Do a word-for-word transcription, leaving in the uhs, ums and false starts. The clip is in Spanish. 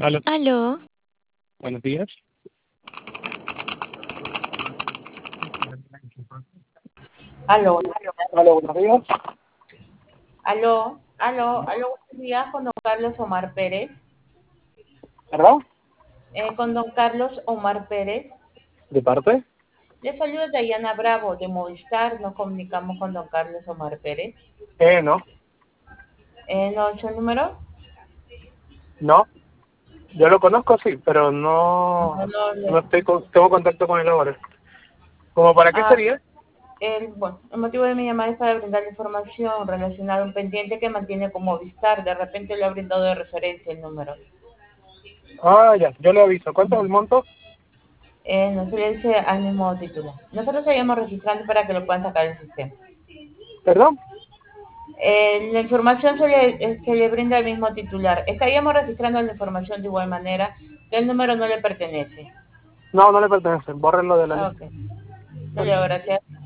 Aló, Aló, buenos días. Aló, Aló, buenos días. aló, aló, aló, buenos días con don Carlos Omar Pérez. ¿Perdón? Eh, con don Carlos Omar Pérez. ¿De parte? Le saluda Dayana Bravo de Movistar. Nos comunicamos con don Carlos Omar Pérez. Eh, no, Eh, ¿No es el número? no. Yo lo conozco, sí, pero no, No, no, no le- estoy con, tengo contacto con él ahora. ¿Cómo para qué ah, sería? el, bueno, el motivo de mi llamada es para brindar información relacionada a un pendiente que mantiene con Movistar. De repente le ha brindado de referencia el número. Ah, ya, yo le aviso. ¿Cuánto es el monto? Eh, no se le dice al mismo título. Nosotros seguimos registrando para que lo puedan sacar del sistema. ¿Perdón? Eh, la información se le, eh, se le brinda al mismo titular. Estaríamos registrando la información de igual manera que el número no le pertenece. No, no le pertenece. Bórrenlo de la Ah, lista. ok. Solo gracias.